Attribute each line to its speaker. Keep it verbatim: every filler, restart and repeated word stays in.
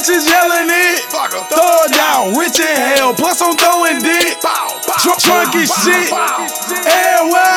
Speaker 1: bitches yelling it. Throw it down, rich in hell, plus I'm throwing dick. Drunk, drunk as shit, everywhere